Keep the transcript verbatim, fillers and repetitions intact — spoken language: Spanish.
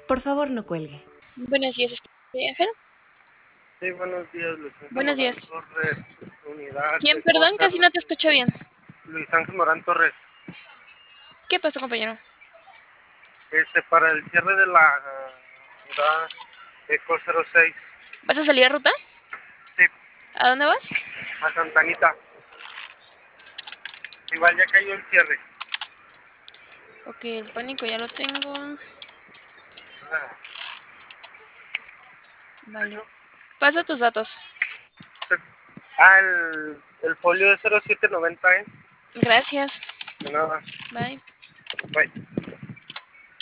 Por favor, no cuelgue. Buenos días, ¿estoy Ángel? Sí, buenos días, Luis Ángel Buenos Morán días. Torres, unidad ¿Quién, de perdón? Coser. Casi no te escucho bien. Luis Ángel Morán Torres, ¿Qué pasó, compañero? este, para el cierre de la uh, unidad Eco cero seis, ¿Vas a salir a ruta? sí, ¿A dónde vas? a Santanita. Igual ya cayó el cierre. Ok, el pánico ya lo tengo. Ah, Vale. Pasa tus datos. ah, el, el folio de cero siete noventa, ¿eh? Gracias. De nada. Bye. Bye.